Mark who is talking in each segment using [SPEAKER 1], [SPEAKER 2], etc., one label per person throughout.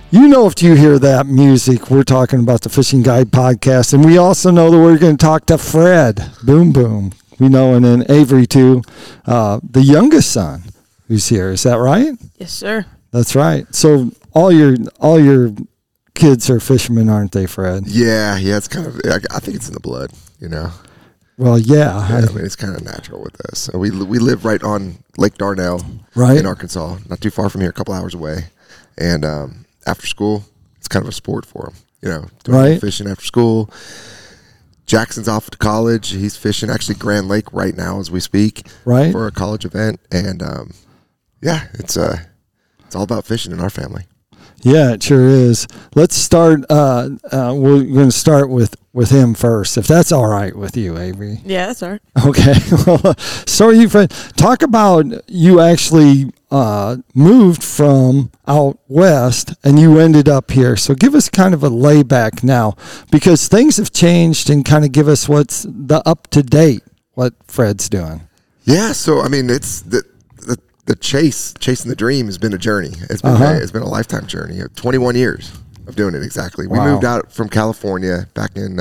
[SPEAKER 1] You know, if you hear that music, we're talking about the Fishing Guide podcast. And we also know that we're going to talk to Fred Boom Boom. We know, and then Avery, too, the youngest son who's here. Is that right?
[SPEAKER 2] Yes, sir.
[SPEAKER 1] That's right. So all your kids are fishermen, aren't they, Fred?
[SPEAKER 3] Yeah. It's kind of, I think it's in the blood, you know.
[SPEAKER 1] Well, yeah.
[SPEAKER 3] I mean, it's kind of natural with us. So we live right on Lake Darnell
[SPEAKER 1] Right.
[SPEAKER 3] in Arkansas, not too far from here, a couple hours away. And after school, it's kind of a sport for them, you know, doing
[SPEAKER 1] Right.
[SPEAKER 3] fishing after school. Jackson's off to college. He's fishing actually Grand Lake right now as we speak,
[SPEAKER 1] Right.
[SPEAKER 3] for a college event. And it's all about fishing in our family.
[SPEAKER 1] Yeah, it sure is. Let's start. We're going to start with him first, if that's all right with you, Avery.
[SPEAKER 2] Yeah, that's all right.
[SPEAKER 1] Okay. So you, Fred, talk about you actually moved from out west and you ended up here. So give us kind of a layback now, because things have changed, and kind of give us what's the up to date, what Fred's doing.
[SPEAKER 3] Yeah. So, I mean, it's the chasing the dream has been a journey. It's been a lifetime journey. 21 years of doing it. Exactly. We moved out from California back in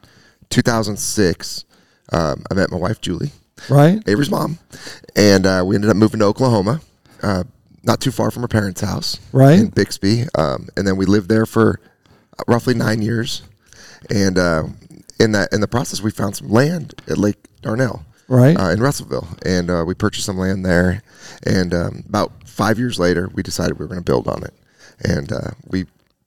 [SPEAKER 3] 2006. I met my wife, Julie,
[SPEAKER 1] Right.
[SPEAKER 3] Avery's mom, and we ended up moving to Oklahoma, not too far from her parents' house,
[SPEAKER 1] Right.
[SPEAKER 3] in Bixby. And then we lived there for roughly 9 years. And in the process, we found some land at Lake Darnell.
[SPEAKER 1] Right.
[SPEAKER 3] In Russellville, and we purchased some land there. And about 5 years later, we decided we were going to build on it, and we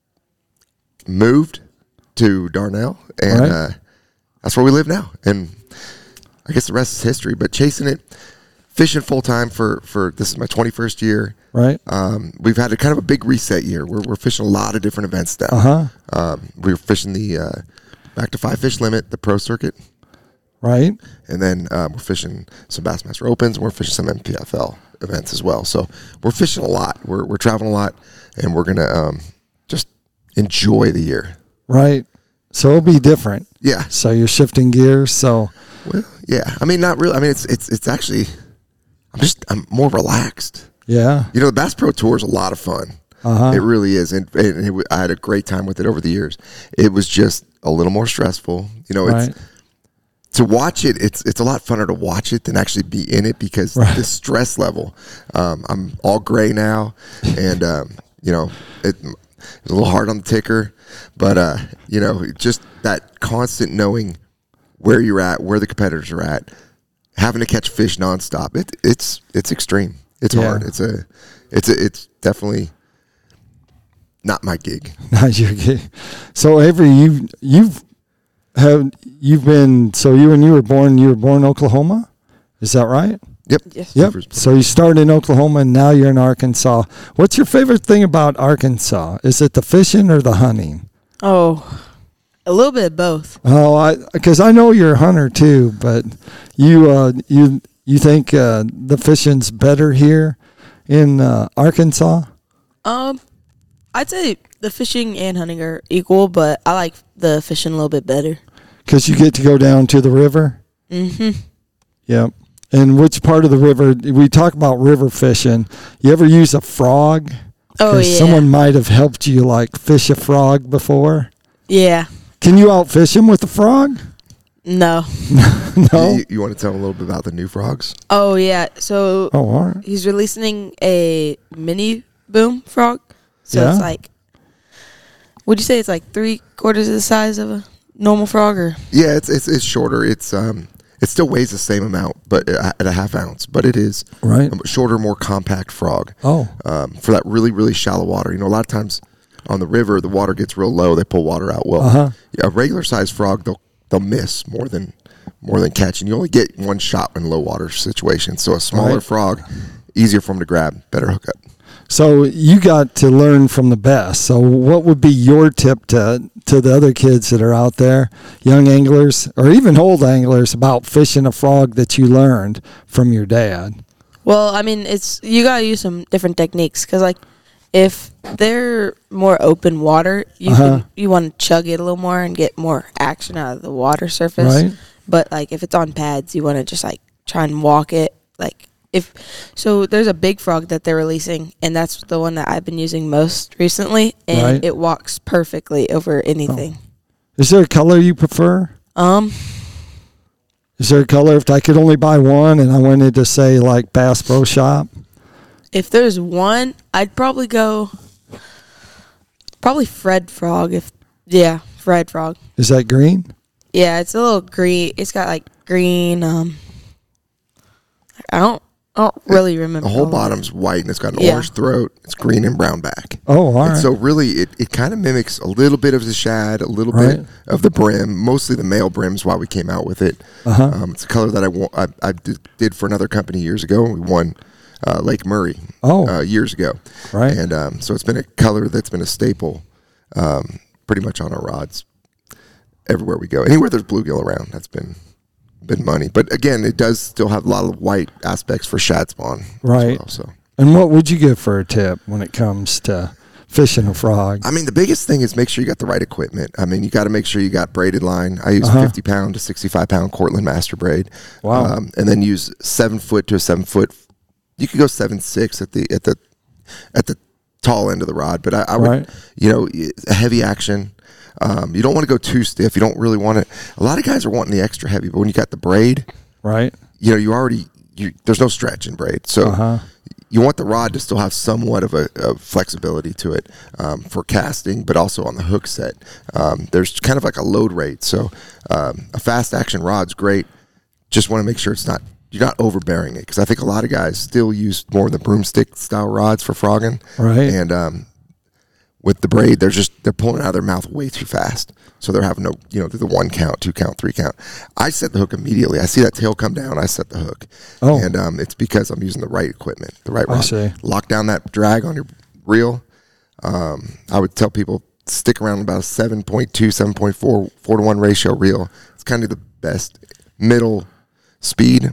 [SPEAKER 3] moved to Darnell, and
[SPEAKER 1] Right.
[SPEAKER 3] That's where we live now. And I guess the rest is history. But chasing it, fishing full time for this is my 21st year.
[SPEAKER 1] Right.
[SPEAKER 3] We've had a kind of a big reset year. We're fishing a lot of different events now.
[SPEAKER 1] Uh-huh.
[SPEAKER 3] We were fishing the back to 5 fish limit, the pro circuit.
[SPEAKER 1] Right.
[SPEAKER 3] And then we're fishing some Bassmaster Opens, and we're fishing some MPFL events as well. So we're fishing a lot. We're traveling a lot, and we're gonna just enjoy the year.
[SPEAKER 1] Right. So it'll be different.
[SPEAKER 3] Yeah.
[SPEAKER 1] So you're shifting gears. So
[SPEAKER 3] Well, yeah. I mean, not really. I mean, it's actually I'm more relaxed.
[SPEAKER 1] yeah.
[SPEAKER 3] You know, the Bass Pro Tour is a lot of fun.
[SPEAKER 1] Uh-huh.
[SPEAKER 3] It really is, and I had a great time with it over the years. It was just a little more stressful. You know,
[SPEAKER 1] Right.
[SPEAKER 3] it's. To watch it, it's a lot funner to watch it than actually be in it, because
[SPEAKER 1] Right.
[SPEAKER 3] the stress level. I'm all gray now, and you know, it's a little hard on the ticker, but you know, just that constant knowing where you're at, where the competitors are at, having to catch fish nonstop. It's extreme. It's
[SPEAKER 1] Yeah.
[SPEAKER 3] hard. It's definitely not my gig.
[SPEAKER 1] Not your gig. So Avery, you've been, so when you were born in Oklahoma, is that right?
[SPEAKER 3] Yep.
[SPEAKER 2] Yes.
[SPEAKER 1] Yep. So you started in Oklahoma and now you're in Arkansas. What's your favorite thing about Arkansas? Is it the fishing or the hunting?
[SPEAKER 2] Oh, a little bit of both.
[SPEAKER 1] Oh, because I know you're a hunter too, but you think the fishing's better here in Arkansas?
[SPEAKER 2] I'd say the fishing and hunting are equal, but I like the fishing a little bit better.
[SPEAKER 1] Because you get to go down to the river?
[SPEAKER 2] Mm-hmm.
[SPEAKER 1] Yep. And which part of the river? We talk about river fishing. You ever use a frog?
[SPEAKER 2] Oh,
[SPEAKER 1] 'Cause
[SPEAKER 2] yeah.
[SPEAKER 1] someone might have helped you, like, fish a frog before.
[SPEAKER 2] Yeah.
[SPEAKER 1] Can you outfish him with a frog?
[SPEAKER 2] No.
[SPEAKER 1] No?
[SPEAKER 3] You want to tell them a little bit about the new frogs?
[SPEAKER 2] Oh, yeah. So
[SPEAKER 1] Oh, all right.
[SPEAKER 2] he's releasing a mini boom frog. So
[SPEAKER 1] Yeah.
[SPEAKER 2] it's like, would you say it's like 3/4 of the size of a normal frog, or?
[SPEAKER 3] Yeah, it's shorter. It still weighs the same amount, but at a half ounce. But it is
[SPEAKER 1] Right.
[SPEAKER 3] a shorter, more compact frog.
[SPEAKER 1] Oh,
[SPEAKER 3] For that really, really shallow water. You know, a lot of times on the river, the water gets real low. They pull water out. Well,
[SPEAKER 1] Uh-huh.
[SPEAKER 3] yeah, a regular sized frog, they'll miss more than catch, and you only get one shot in low water situations. So a smaller
[SPEAKER 1] Right.
[SPEAKER 3] frog, easier for them to grab, better hookup.
[SPEAKER 1] so you got to learn from the best. So what would be your tip to the other kids that are out there, young anglers or even old anglers, about fishing a frog that you learned from your dad?
[SPEAKER 2] Well, I mean, you gotta use some different techniques, because like if they're more open water, you want to chug it a little more and get more action out of the water surface.
[SPEAKER 1] Right.
[SPEAKER 2] But like if it's on pads, you want to just like try and walk it like so there's a big frog that they're releasing, and that's the one that I've been using most recently, and
[SPEAKER 1] Right.
[SPEAKER 2] it walks perfectly over anything.
[SPEAKER 1] Is there a color you prefer? Is there a color if I could only buy one and I wanted to say like Bass Pro Shop?
[SPEAKER 2] If there's one, I'd probably go Fred Frog. Fred Frog.
[SPEAKER 1] Is that green?
[SPEAKER 2] Yeah, it's a little green. It's got like green. I don't really remember.
[SPEAKER 3] The whole
[SPEAKER 2] all of it.
[SPEAKER 3] bottom's white and it's got an
[SPEAKER 2] Yeah.
[SPEAKER 3] orange throat. It's green and brown back.
[SPEAKER 1] Oh, all
[SPEAKER 3] And
[SPEAKER 1] right.
[SPEAKER 3] so really, it kind of mimics a little bit of the shad, a little
[SPEAKER 1] Right.
[SPEAKER 3] bit of the brim, mostly the male brims. Why we came out with it. It's a color that I did for another company years ago. We won Lake Murray years ago,
[SPEAKER 1] Right.
[SPEAKER 3] And so it's been a color that's been a staple, pretty much on our rods everywhere we go. Anywhere there's bluegill around, that's been money. But again, it does still have a lot of white aspects for shad spawn,
[SPEAKER 1] Right.
[SPEAKER 3] As well, so.
[SPEAKER 1] And what would you give for a tip when it comes to fishing a frog?
[SPEAKER 3] I mean, the biggest thing is make sure you got the right equipment. I mean, you got to make sure you got braided line. I use 50-pound to 65-pound Cortland Master Braid.
[SPEAKER 1] Wow.
[SPEAKER 3] And then use 7 foot to a 7 foot. You could go 7.6 at the tall end of the rod, but I would,
[SPEAKER 1] Right.
[SPEAKER 3] a heavy action. You don't want to go too stiff. You don't really want it. A lot of guys are wanting the extra heavy, but when you got the braid,
[SPEAKER 1] Right.
[SPEAKER 3] there's no stretch in braid. So you want the rod to still have somewhat of a flexibility to it for casting, but also on the hook set. There's kind of like a load rate. So a fast action rod's great. Just want to make sure you're not overbearing it, because I think a lot of guys still use more of the broomstick style rods for frogging.
[SPEAKER 1] Right.
[SPEAKER 3] And with the braid, they're pulling it out of their mouth way too fast. So they're having do the 1 count, 2 count, 3 count. I set the hook immediately. I see that tail come down, I set the hook.
[SPEAKER 1] Oh.
[SPEAKER 3] And it's because I'm using the right equipment, the right
[SPEAKER 1] I
[SPEAKER 3] rod.
[SPEAKER 1] see.
[SPEAKER 3] Lock down that drag on your reel. I would tell people stick around about a 7.2, 7.4, 4-to-1 ratio reel. It's kind of the best middle speed.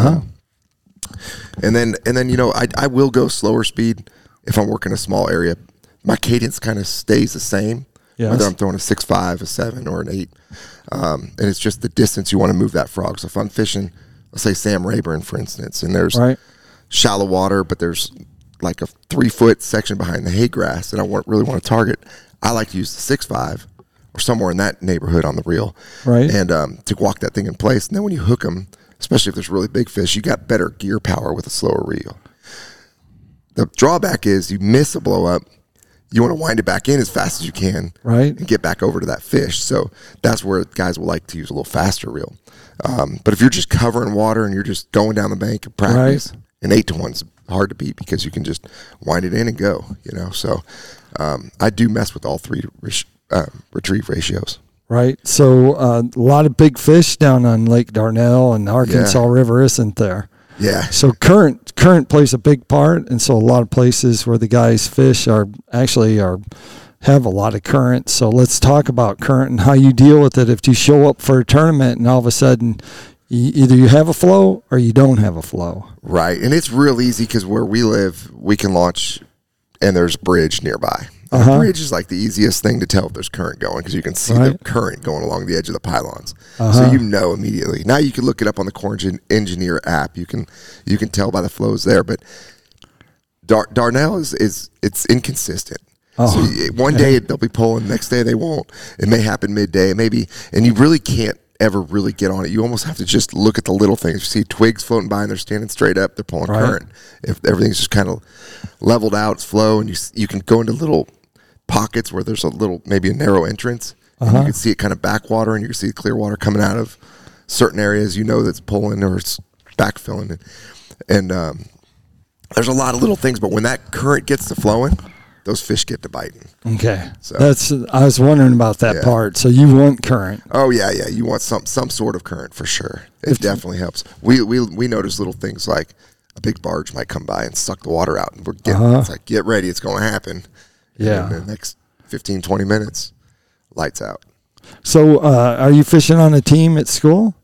[SPEAKER 3] And then I will go slower speed if I'm working a small area. My cadence kind of stays the same,
[SPEAKER 1] Yes.
[SPEAKER 3] whether I'm throwing a 6.5, a 7, or an 8. And it's just the distance you want to move that frog. So if I'm fishing, let's say Sam Rayburn, for instance, and there's
[SPEAKER 1] Right.
[SPEAKER 3] shallow water, but there's like a 3-foot section behind the hay grass that I really want to target, I like to use the 6.5 or somewhere in that neighborhood on the reel,
[SPEAKER 1] Right.
[SPEAKER 3] and to walk that thing in place. And then when you hook them, especially if there's really big fish, you got better gear power with a slower reel. The drawback is you miss a blow up, you want to wind it back in as fast as you can,
[SPEAKER 1] Right.
[SPEAKER 3] and get back over to that fish. So that's where guys will like to use a little faster reel. But if you're just covering water and you're just going down the bank and practice, an 8-to-1's hard to beat because you can just wind it in and go. So I do mess with all 3 retrieve ratios.
[SPEAKER 1] Right. So a lot of big fish down on Lake Darnell and Arkansas River, isn't there?
[SPEAKER 3] Yeah.
[SPEAKER 1] So current plays a big part, and so a lot of places where the guys fish have a lot of current. So let's talk about current and how you deal with it. If you show up for a tournament and all of a sudden either you have a flow or you don't have a flow.
[SPEAKER 3] Right. And it's real easy because where we live, we can launch and there's bridge nearby. The bridge is like the easiest thing to tell if there's current going, because you can see the current going along the edge of the pylons. So you know immediately. Now you can look it up on the Core Engineer app. You can tell by the flows there. But Darnell it's inconsistent. So one day they'll be pulling, next day they won't. It may happen midday, maybe, and you really can't ever really get on it. You almost have to just look at the little things. You see twigs floating by and they're standing straight up, they're pulling current. If everything's just kind of leveled out, it's flow, and you can go into little pockets where there's maybe a narrow entrance, and you can see it kind of backwater, and you can see the clear water coming out of certain areas, that's pulling or it's backfilling. And there's a lot of little things, but when that current gets to flowing, those fish get to biting.
[SPEAKER 1] Okay.
[SPEAKER 3] So
[SPEAKER 1] I was wondering about that part. So you want current.
[SPEAKER 3] Oh yeah. You want some sort of current for sure. It definitely helps. We notice little things like a big barge might come by and suck the water out, and it's like, get ready, it's going to happen.
[SPEAKER 1] Yeah.
[SPEAKER 3] And in the next 15, 20 minutes, lights out.
[SPEAKER 1] So are you fishing on a team at school?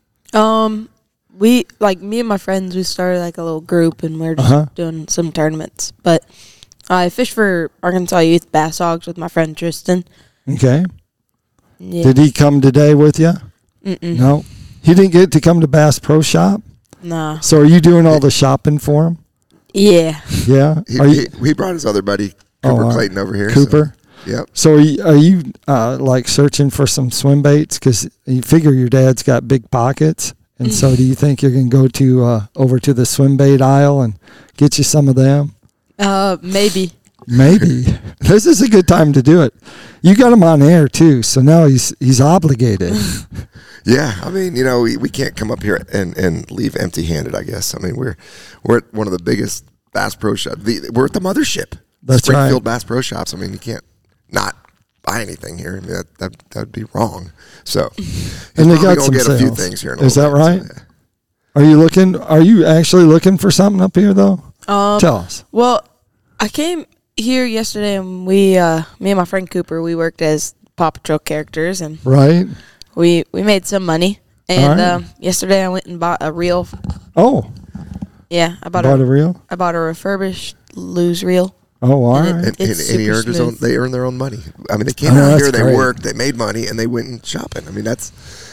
[SPEAKER 2] Me and my friends, we started like a little group, and we're just doing some tournaments. But I fish for Arkansas Youth Bass Hogs with my friend Tristan.
[SPEAKER 1] Okay.
[SPEAKER 2] Yeah.
[SPEAKER 1] Did he come today with you?
[SPEAKER 2] Mm-mm.
[SPEAKER 1] No. He didn't get to come to Bass Pro Shop?
[SPEAKER 2] No.
[SPEAKER 1] So are you doing all the shopping for him?
[SPEAKER 2] Yeah.
[SPEAKER 1] Yeah.
[SPEAKER 3] He brought his other buddy, Cooper Clayton, over here.
[SPEAKER 1] Cooper?
[SPEAKER 3] So, yep.
[SPEAKER 1] So are you like searching for some swim baits? Because you figure your dad's got big pockets. And so do you think you're going to go to over to the swim bait aisle and get you some of them?
[SPEAKER 2] Maybe.
[SPEAKER 1] Maybe. This is a good time to do it. You got him on air, too, so now he's obligated.
[SPEAKER 3] Yeah, I mean, we can't come up here and leave empty-handed, I guess. I mean, we're at one of the biggest Bass Pro Shops. We're at the mothership.
[SPEAKER 1] That's
[SPEAKER 3] Springfield
[SPEAKER 1] right.
[SPEAKER 3] Bass Pro Shops. I mean, you can't not buy anything here. I mean, that'd be wrong. So,
[SPEAKER 1] and they got some
[SPEAKER 3] get
[SPEAKER 1] sales.
[SPEAKER 3] a few things here.
[SPEAKER 1] Is that right?
[SPEAKER 3] So, yeah.
[SPEAKER 1] Are you actually looking for something up here, though? Tell us.
[SPEAKER 2] Well, I came here yesterday, and me and my friend Cooper, we worked as Paw Patrol characters, and
[SPEAKER 1] Right.
[SPEAKER 2] we made some money. And
[SPEAKER 1] All right.
[SPEAKER 2] yesterday, I went and bought a reel.
[SPEAKER 1] Oh,
[SPEAKER 2] Yeah, I bought
[SPEAKER 1] bought a reel?
[SPEAKER 2] I bought a refurbished Lose reel.
[SPEAKER 1] Oh, all
[SPEAKER 2] And
[SPEAKER 1] right.
[SPEAKER 3] And
[SPEAKER 2] It's
[SPEAKER 3] he
[SPEAKER 2] super
[SPEAKER 3] earned his own.
[SPEAKER 2] smooth.
[SPEAKER 3] They earned their own money. I mean, they came
[SPEAKER 1] Oh,
[SPEAKER 3] out
[SPEAKER 1] that's
[SPEAKER 3] here, they
[SPEAKER 1] great.
[SPEAKER 3] worked, they made money, and they went shopping. I mean, that's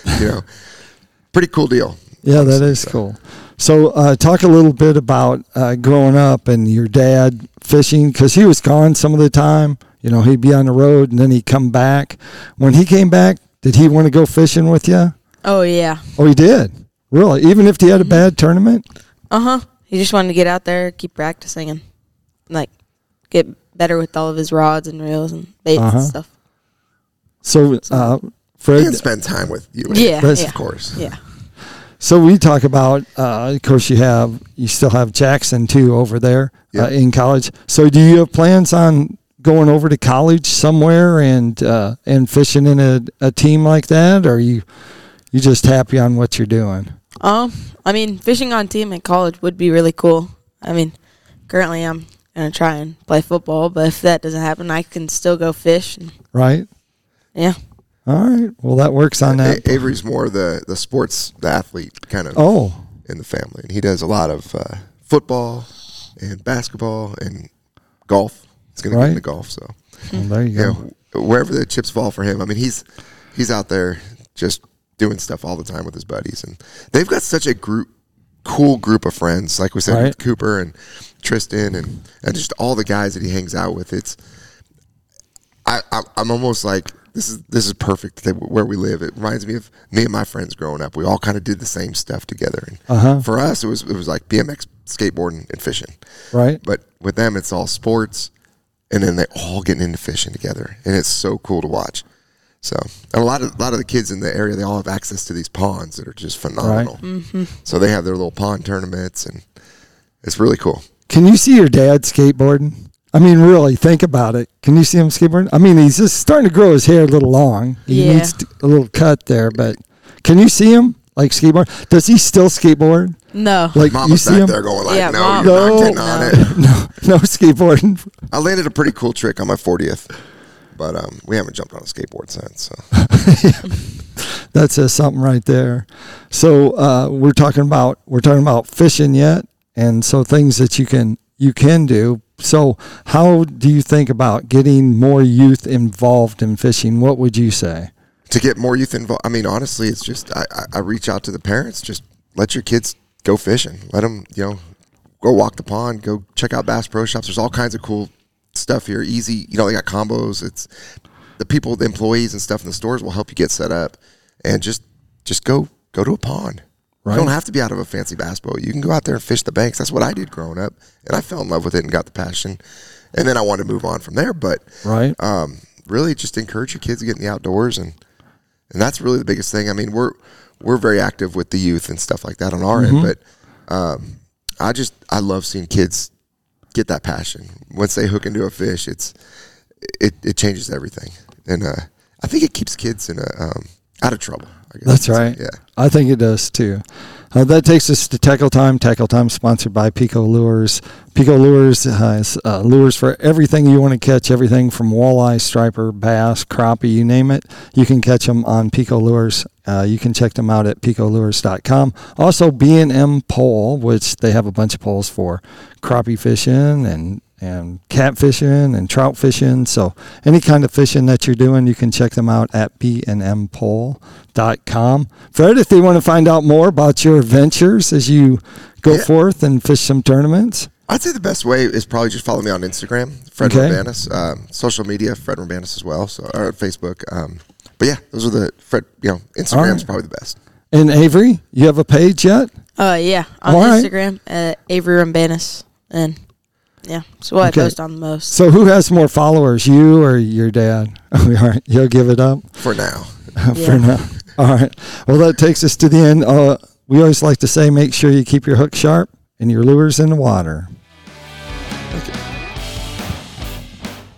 [SPEAKER 3] pretty cool deal.
[SPEAKER 1] Yeah, that
[SPEAKER 3] honestly,
[SPEAKER 1] is
[SPEAKER 3] so.
[SPEAKER 1] cool. So talk a little bit about growing up and your dad fishing, because he was gone some of the time. He'd be on the road, and then he'd come back. When he came back, did he want to go fishing with you?
[SPEAKER 2] Oh, yeah.
[SPEAKER 1] Oh, he did? Really? Even if he had a bad tournament?
[SPEAKER 2] Uh-huh. He just wanted to get out there, keep practicing, and, get better with all of his rods and reels and baits and stuff.
[SPEAKER 1] So, Fred...
[SPEAKER 3] And spend time with you.
[SPEAKER 2] Yeah,
[SPEAKER 3] Of course.
[SPEAKER 2] Yeah.
[SPEAKER 1] So we talk about, of course, you still have Jackson too over there in college. So do you have plans on going over to college somewhere and fishing in a team like that, or are you just happy on what you're doing?
[SPEAKER 2] I mean, fishing on team in college would be really cool. I mean, currently I'm gonna try and play football, but if that doesn't happen, I can still go fish.
[SPEAKER 1] Right.
[SPEAKER 2] Yeah.
[SPEAKER 1] All right. Well, that works on that.
[SPEAKER 3] Avery's more the sports, the athlete kind of in the family. And he does a lot of football and basketball and golf. He's going to get into golf. So
[SPEAKER 1] Well, there you go.
[SPEAKER 3] wherever the chips fall for him. I mean, he's out there just doing stuff all the time with his buddies. And they've got such a cool group of friends. Like we said, with Cooper and Tristan and just all the guys that he hangs out with. I'm almost like, this is perfect where we live. It reminds me of me and my friends growing up. We all kind of did the same stuff together. And for us, it was like BMX, skateboarding, and fishing.
[SPEAKER 1] Right.
[SPEAKER 3] But with them, it's all sports, and then they all getting into fishing together, and it's so cool to watch. So, and a lot of the kids in the area, they all have access to these ponds that are just phenomenal.
[SPEAKER 1] Right.
[SPEAKER 2] Mm-hmm.
[SPEAKER 3] So they have their little pond tournaments, and it's really cool.
[SPEAKER 1] Can you see your dad skateboarding? I mean, really, think about it. Can you see him skateboarding? I mean, he's just starting to grow his hair a little long. He needs a little cut there, but can you see him skateboard? Does he still skateboard?
[SPEAKER 2] No.
[SPEAKER 1] Like
[SPEAKER 3] Mama's
[SPEAKER 1] you see
[SPEAKER 3] back
[SPEAKER 1] him?
[SPEAKER 3] there going like,
[SPEAKER 2] Yeah,
[SPEAKER 3] no,
[SPEAKER 2] Mom.
[SPEAKER 3] you're not
[SPEAKER 1] No.
[SPEAKER 3] getting on it.
[SPEAKER 1] No skateboarding.
[SPEAKER 3] I landed a pretty cool trick on my 40th, but we haven't jumped on a skateboard since. So.
[SPEAKER 1] That says something right there. So we're talking about fishing yet, and so things that you can do. So how do you think about getting more youth involved in fishing? What would you say?
[SPEAKER 3] To get more youth involved, I mean, honestly, it's just I reach out to the parents. Just let your kids go fishing. Let them, go walk the pond. Go check out Bass Pro Shops. There's all kinds of cool stuff here. Easy, they got combos. It's the employees and stuff in the stores will help you get set up, and just go to a pond.
[SPEAKER 1] Right.
[SPEAKER 3] You don't have to be out of a fancy bass boat. You can go out there and fish the banks. That's what I did growing up, and I fell in love with it and got the passion. And then I wanted to move on from there. But really, just encourage your kids to get in the outdoors, and that's really the biggest thing. I mean, we're very active with the youth and stuff like that on our end, but I love seeing kids get that passion. Once they hook into a fish, it changes everything, and I think it keeps kids out of trouble. I guess.
[SPEAKER 1] That's right.
[SPEAKER 3] Yeah.
[SPEAKER 1] I think it does too. That takes us to Tackle Time. Tackle Time sponsored by Pico Lures. Pico Lures has lures for everything you want to catch, everything from walleye, striper, bass, crappie, you name it. You can catch them on Pico Lures. You can check them out at picolures.com. Also, B&M Pole, which they have a bunch of poles for crappie fishing and and catfishing and trout fishing. So any kind of fishing that you're doing, you can check them out at bnmpole.com. Fred, if they want to find out more about your adventures as you go forth and fish some tournaments.
[SPEAKER 3] I'd say the best way is probably just follow me on Instagram, Fred Roumbanis. Social media, Fred Roumbanis as well, or Facebook. But yeah, those are the Instagram's probably the best.
[SPEAKER 1] And Avery, you have a page yet?
[SPEAKER 2] Yeah, on Instagram at Avery Roumbanis, and yeah, so what I post on the most.
[SPEAKER 1] So who has more followers, you or your dad? All right, you'll give it up
[SPEAKER 3] for now.
[SPEAKER 1] For now. All right. Well, that takes us to the end. We always like to say, make sure you keep your hook sharp and your lures in the water.